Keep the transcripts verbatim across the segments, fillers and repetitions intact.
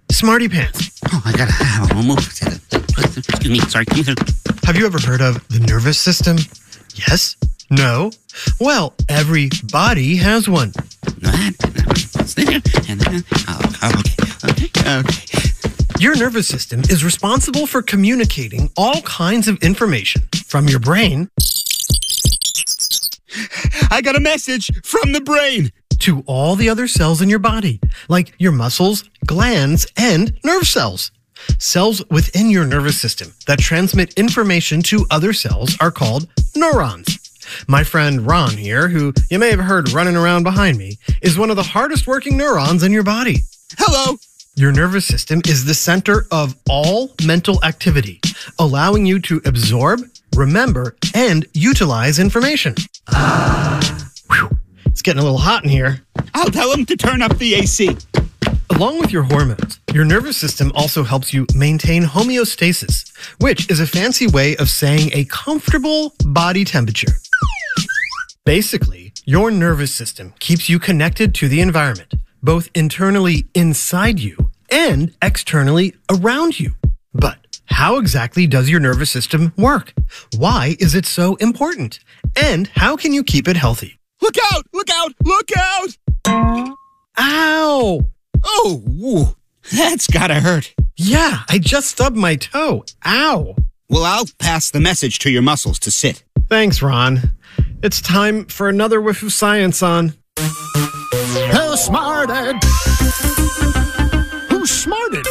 Smarty Pants. Oh, I gotta have a move. Excuse me. Sorry. Come here. Have you ever heard of the nervous system? Yes? No? Well, every body has one. Okay. Okay. Okay. Your nervous system is responsible for communicating all kinds of information from your brain I got a message from the brain to all the other cells in your body, like your muscles, glands, and nerve cells. Cells within your nervous system that transmit information to other cells are called neurons. My friend Ron here, who you may have heard running around behind me, is one of the hardest working neurons in your body. Hello. Your nervous system is the center of all mental activity, allowing you to absorb, remember, and utilize information. Whew. It's getting a little hot in here. I'll tell him to turn up the A C. Along with your hormones, your nervous system also helps you maintain homeostasis, which is a fancy way of saying a comfortable body temperature. Basically, your nervous system keeps you connected to the environment, both internally inside you and externally around you. But how exactly does your nervous system work? Why is it so important? And how can you keep it healthy? Look out! Look out! Look out! Ow! Oh, woo. That's gotta hurt. Yeah, I just stubbed my toe. Ow! Well, I'll pass the message to your muscles to sit. Thanks, Ron. It's time for another whiff of science on Who smarted? Who's smarted?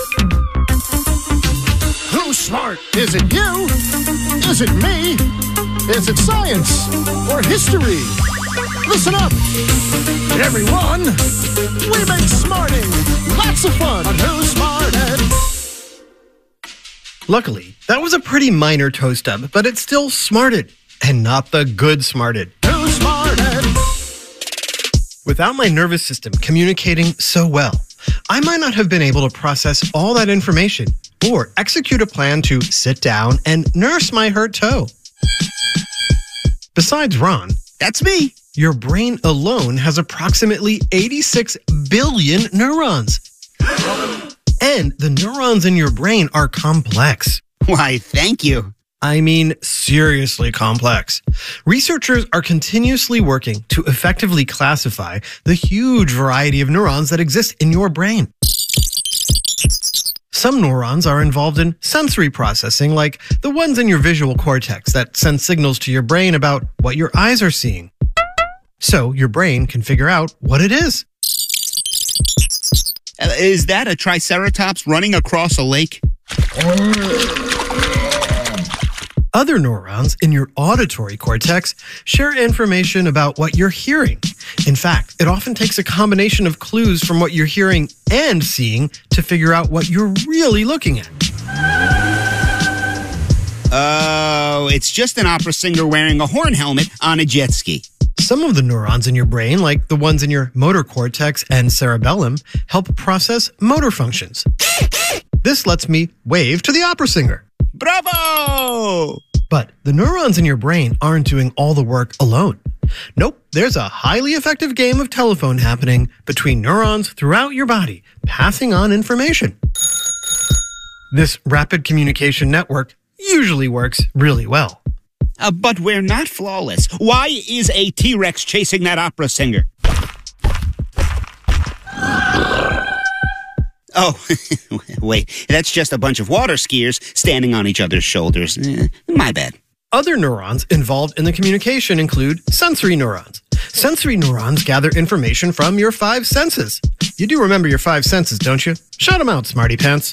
Who's smart? Is it you? Is it me? Is it science or history? Listen up, everyone. We make smarting lots of fun on Who Smarted. Luckily, that was a pretty minor toe stub, but it still smarted, and not the good smarted. Who Smarted? Without my nervous system communicating so well, I might not have been able to process all that information or execute a plan to sit down and nurse my hurt toe. Besides Ron, That's me. your brain alone has approximately eighty-six billion neurons. And the neurons in your brain are complex. Why, thank you. I mean, seriously complex. Researchers are continuously working to effectively classify the huge variety of neurons that exist in your brain. Some neurons are involved in sensory processing, like the ones in your visual cortex that send signals to your brain about what your eyes are seeing. So your brain can figure out what it is. Uh, is that a triceratops running across a lake? Other neurons in your auditory cortex share information about what you're hearing. In fact, it often takes a combination of clues from what you're hearing and seeing to figure out what you're really looking at. Oh, it's just an opera singer wearing a horn helmet on a jet ski. Some of the neurons in your brain, like the ones in your motor cortex and cerebellum, help process motor functions. This lets me wave to the opera singer. Bravo! But the neurons in your brain aren't doing all the work alone. Nope, there's a highly effective game of telephone happening between neurons throughout your body, passing on information. This rapid communication network usually works really well. Uh, but we're not flawless. Why is a T-Rex chasing that opera singer? Oh, wait, that's just a bunch of water skiers standing on each other's shoulders. Eh, my bad. Other neurons involved in the communication include sensory neurons. Sensory neurons gather information from your five senses. You do remember your five senses, don't you? Shout them out, smarty pants.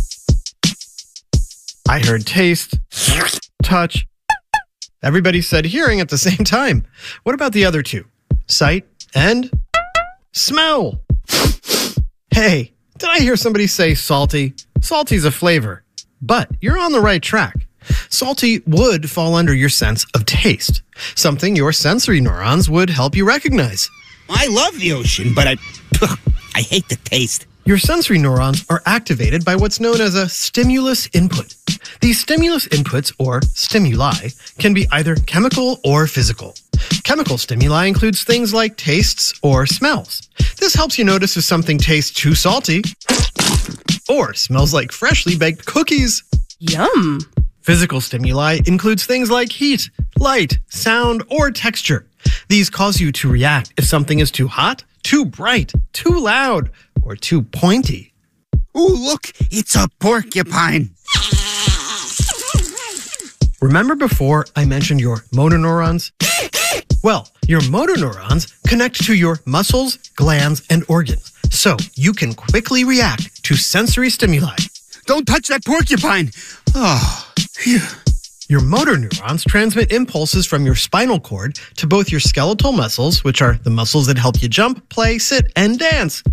I heard taste, touch. Everybody said hearing at the same time. What about the other two? Sight and smell. Hey, did I hear somebody say salty? Salty's a flavor, but you're on the right track. Salty would fall under your sense of taste, something your sensory neurons would help you recognize. I love the ocean, but I, I hate the taste. Your sensory neurons are activated by what's known as a stimulus input. These stimulus inputs, or stimuli, can be either chemical or physical. Chemical stimuli includes things like tastes or smells. This helps you notice if something tastes too salty or smells like freshly baked cookies. Yum. Physical stimuli includes things like heat, light, sound, or texture. These cause you to react if something is too hot, too bright, too loud, or too pointy. Ooh, look, it's a porcupine. Remember before I mentioned your motor neurons? Well, your motor neurons connect to your muscles, glands, and organs, so you can quickly react to sensory stimuli. Don't touch that porcupine. Oh, phew. Your motor neurons transmit impulses from your spinal cord to both your skeletal muscles, which are the muscles that help you jump, play, sit, and dance,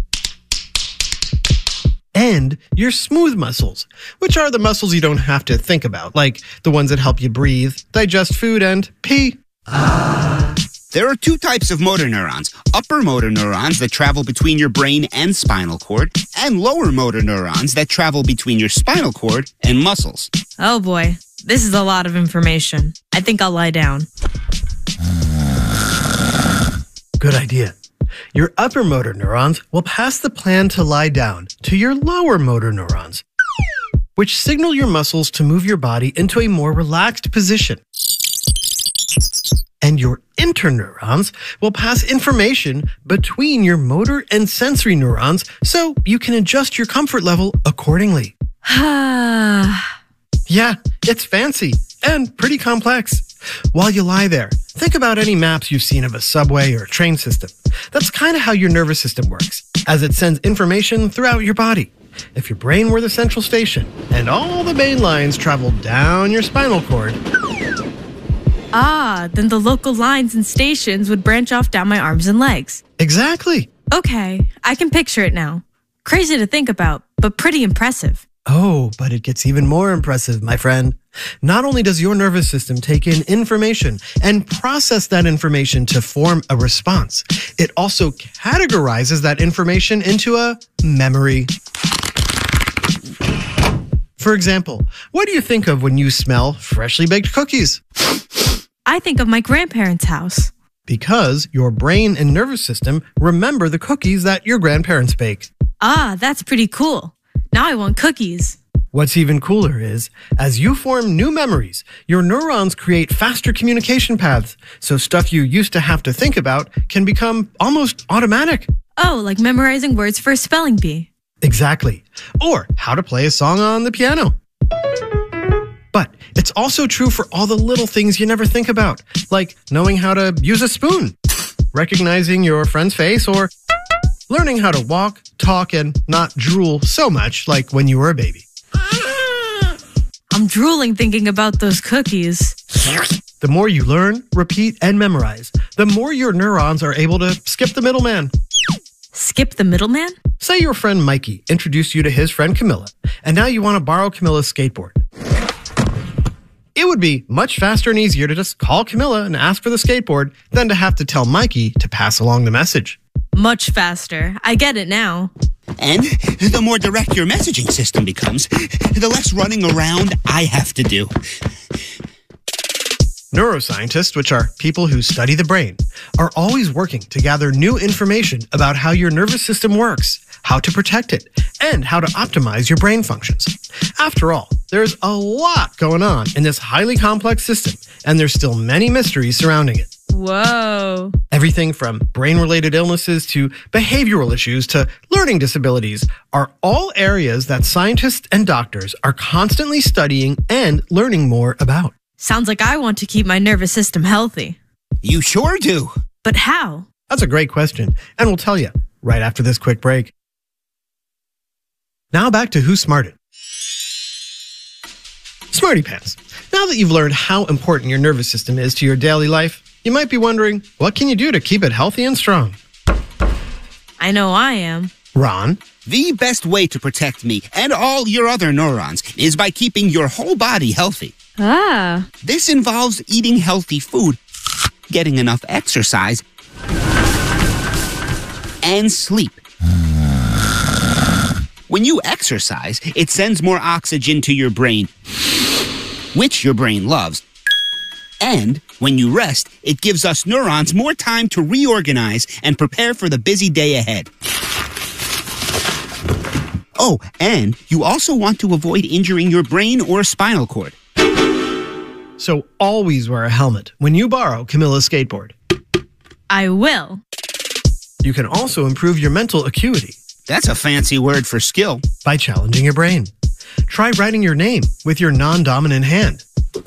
and your smooth muscles, which are the muscles you don't have to think about, like the ones that help you breathe, digest food, and pee. There are two types of motor neurons. Upper motor neurons that travel between your brain and spinal cord, and lower motor neurons that travel between your spinal cord and muscles. Oh boy, this is a lot of information. I think I'll lie down. Good idea. Your upper motor neurons will pass the plan to lie down to your lower motor neurons, which signal your muscles to move your body into a more relaxed position. And your interneurons will pass information between your motor and sensory neurons so you can adjust your comfort level accordingly. Yeah, it's fancy and pretty complex. While you lie there, think about any maps you've seen of a subway or train system. That's kind of how your nervous system works, as it sends information throughout your body. If your brain were the central station and all the main lines traveled down your spinal cord, Ah, then the local lines and stations would branch off down my arms and legs. exactly. Okay, I can picture it now. Crazy to think about, but pretty impressive. Oh, but it gets even more impressive, my friend. Not only does your nervous system take in information and process that information to form a response, it also categorizes that information into a memory. For example, what do you think of when you smell freshly baked cookies? I think of my grandparents' house. Because your brain and nervous system remember the cookies that your grandparents baked. Ah, that's pretty cool. Now I want cookies. What's even cooler is, as you form new memories, your neurons create faster communication paths, so stuff you used to have to think about can become almost automatic. Oh, like memorizing words for a spelling bee. Exactly. Or how to play a song on the piano. But it's also true for all the little things you never think about, like knowing how to use a spoon, recognizing your friend's face, or learning how to walk, talk, and not drool so much like when you were a baby. I'm drooling thinking about those cookies. The more you learn, repeat, and memorize, the more your neurons are able to skip the middleman. Skip the middleman? Say your friend Mikey introduced you to his friend Camilla, and now you want to borrow Camilla's skateboard. It would be much faster and easier to just call Camilla and ask for the skateboard than to have to tell Mikey to pass along the message. Much faster. I get it now. And the more direct your messaging system becomes, the less running around I have to do. Neuroscientists, which are people who study the brain, are always working to gather new information about how your nervous system works, how to protect it, and how to optimize your brain functions. After all, there's a lot going on in this highly complex system, and there's still many mysteries surrounding it. Whoa. Everything from brain-related illnesses to behavioral issues to learning disabilities are all areas that scientists and doctors are constantly studying and learning more about. Sounds like I want to keep my nervous system healthy. You sure do. But how? That's a great question, and we'll tell you right after this quick break. Now back to Who Smarted. Smarty Pants. Now that you've learned how important your nervous system is to your daily life, you might be wondering, what can you do to keep it healthy and strong? I know I am. Ron? The best way to protect me and all your other neurons is by keeping your whole body healthy. Ah. This involves eating healthy food, getting enough exercise, and sleep. When you exercise, it sends more oxygen to your brain, which your brain loves. And when you rest, it gives us neurons more time to reorganize and prepare for the busy day ahead. Oh, and you also want to avoid injuring your brain or spinal cord. So always wear a helmet when you borrow Camilla's skateboard. I will. You can also improve your mental acuity That's a fancy word for skill. by challenging your brain. Try writing your name with your non-dominant hand.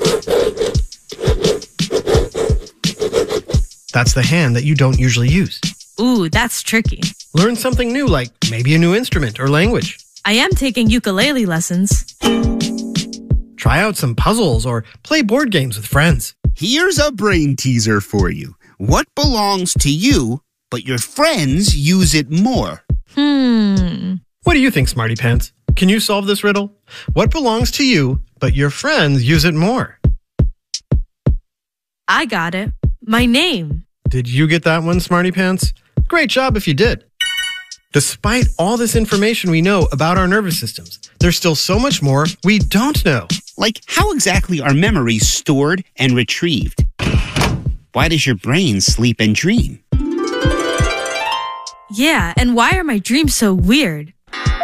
That's the hand that you don't usually use. Ooh, that's tricky. Learn something new, like maybe a new instrument or language. I am taking ukulele lessons. Try out some puzzles or play board games with friends. Here's a brain teaser for you. What belongs to you, but your friends use it more? Hmm. What do you think, Smarty Pants? Can you solve this riddle? What belongs to you, but your friends use it more? I got it. My name. Did you get that one, Smarty Pants? Great job if you did. Despite all this information we know about our nervous systems, there's still so much more we don't know. Like, how exactly are memories stored and retrieved? Why does your brain sleep and dream? Yeah, and why are my dreams so weird?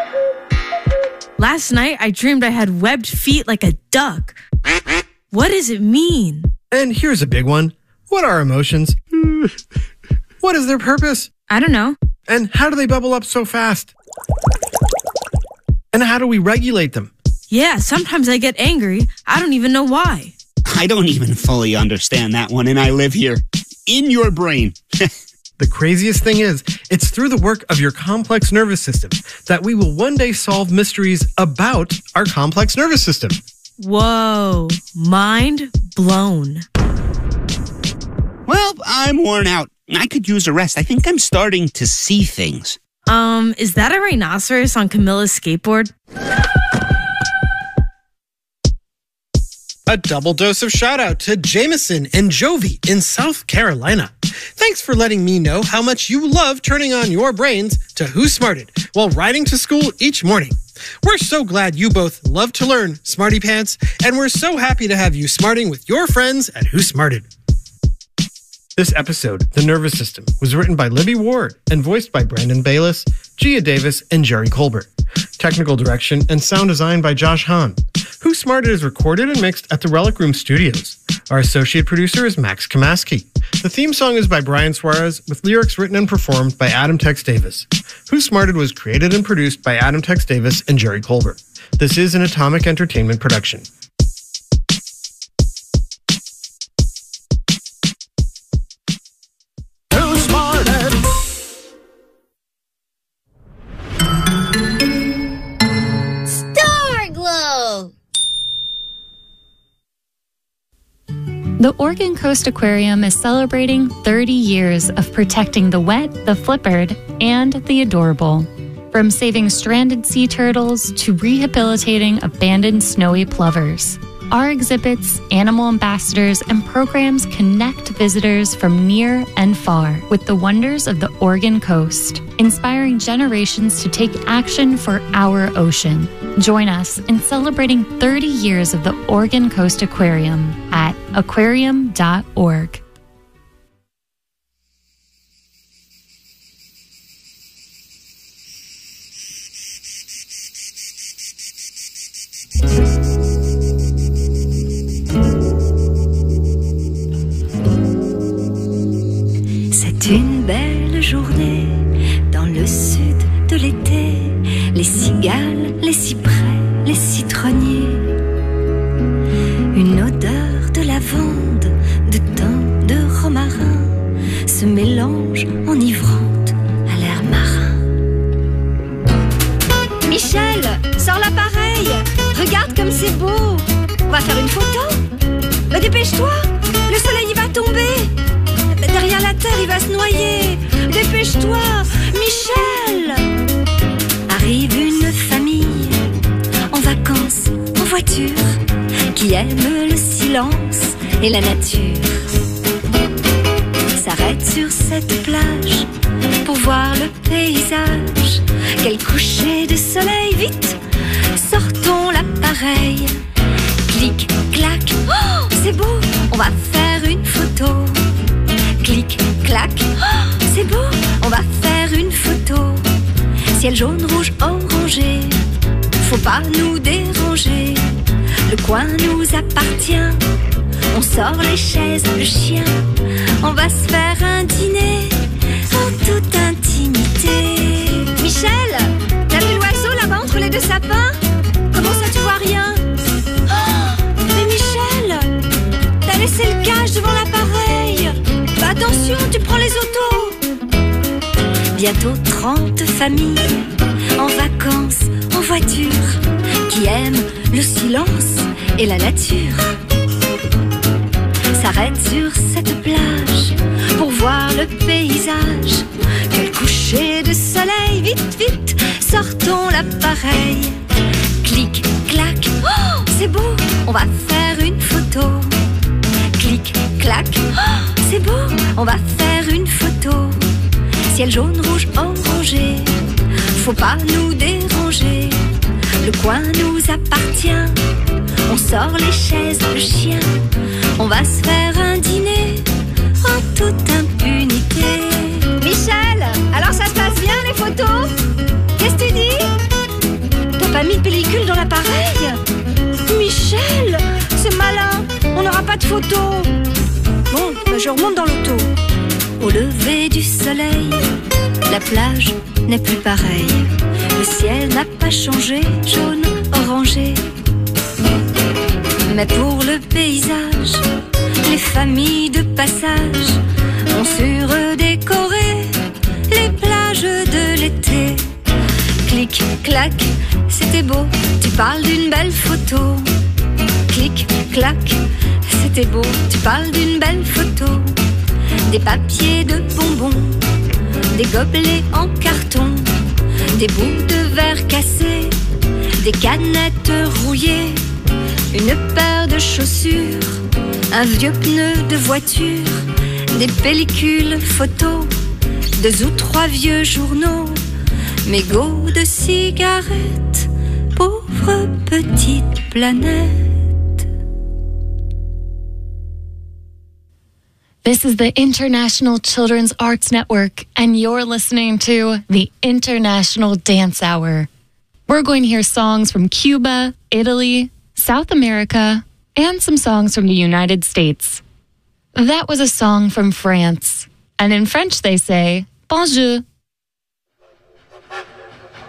Last night, I dreamed I had webbed feet like a duck. What does it mean? And here's a big one. What are emotions? What is their purpose? I don't know. And how do they bubble up so fast? And how do we regulate them? Yeah, sometimes I get angry. I don't even know why. I don't even fully understand that one, and I live here. In your brain. The craziest thing is, it's through the work of your complex nervous system that we will one day solve mysteries about our complex nervous system. Whoa, mind blown. Well, I'm worn out. I could use a rest. I think I'm starting to see things. Um, is that a rhinoceros on Camilla's skateboard? A double dose of shout out to Jameson and Jovi in South Carolina. Thanks for letting me know how much you love turning on your brains to Who Smarted while riding to school each morning. We're so glad you both love to learn, Smarty Pants, and we're so happy to have you smarting with your friends at Who Smarted. This episode, The Nervous System, was written by Libby Ward and voiced by Brandon Bayless, Gia Davis, and Jerry Colbert. Technical direction and sound design by Josh Hahn. Who Smarted is recorded and mixed at the Relic Room Studios. Our associate producer is Max Kamaski. The theme song is by Brian Suarez, with lyrics written and performed by Adam Tex Davis. Who Smarted was created and produced by Adam Tex Davis and Jerry Colbert. This is an Atomic Entertainment production. Who Smarted? Starglow! The Oregon Coast Aquarium is celebrating thirty years of protecting the wet, the flippered, and the adorable. From saving stranded sea turtles to rehabilitating abandoned snowy plovers. Our exhibits, animal ambassadors, and programs connect visitors from near and far with the wonders of the Oregon coast, inspiring generations to take action for our ocean. Join us in celebrating thirty years of the Oregon Coast Aquarium at aquarium dot org. C'est une belle journée dans le sud de l'été. Les cigales, les cyprès, les citronniers. Une odeur de lavande, de thym, de romarin se mélange enivrante à l'air marin. Michel, sors l'appareil. Regarde comme c'est beau. On va faire une photo. Bah dépêche-toi, le soleil il va tomber. Derrière la terre, il va se noyer. Dépêche-toi, Michel. Arrive une famille en vacances, en voiture, qui aime le silence et la nature. S'arrête sur cette plage pour voir le paysage. Quel coucher de soleil, vite, sortons l'appareil. Clic, clac, oh, c'est beau, on va faire une photo. Clic, clac, oh, c'est beau, on va faire une photo. Ciel jaune, rouge, orangé, faut pas nous déranger. Le coin nous appartient, on sort les chaises, le chien. On va se faire un dîner en toute intimité. Michel, t'as vu l'oiseau là-bas entre les deux sapins? Comment ça tu vois rien? Oh, mais Michel, t'as laissé le cache devant l'appareil. Bah attention, tu prends les autos. Bientôt trente familles en vacances, en voiture, qui aiment le silence et la nature. S'arrête sur cette plage pour voir le paysage. Quel coucher de soleil, vite, vite, sortons l'appareil. Clic, clac, oh, c'est beau, on va faire une photo. Clic, clac, oh, c'est beau, on va faire une photo. Ciel jaune, rouge, orangé, faut pas nous déranger. Le coin nous appartient, on sort les chaises, le chien. On va se faire un dîner en toute impunité. Michel, alors ça se passe bien les photos? Qu'est-ce que tu dis? T'as pas mis de pellicule dans l'appareil? Michel, c'est malin, on n'aura pas de photos. Bon, bah je remonte dans l'auto. Au lever du soleil, la plage n'est plus pareille. Le ciel n'a pas changé, jaune, orangé. Mais pour le paysage, les familles de passage ont su redécorer les plages de l'été. Clic, clac, c'était beau, tu parles d'une belle photo. Clic, clac, c'était beau, tu parles d'une belle photo. Des papiers de bonbons, des gobelets en carton, des bouts de verre cassés, des canettes rouillées, une paire de chaussures, un vieux pneu de voiture, des pellicules photos, deux ou trois vieux journaux, mégots de cigarettes, pauvre petite planète. This is the International Children's Arts Network, and you're listening to the International Dance Hour. We're going to hear songs from Cuba, Italy, South America, and some songs from the United States. That was a song from France, and in French they say, Bonjour.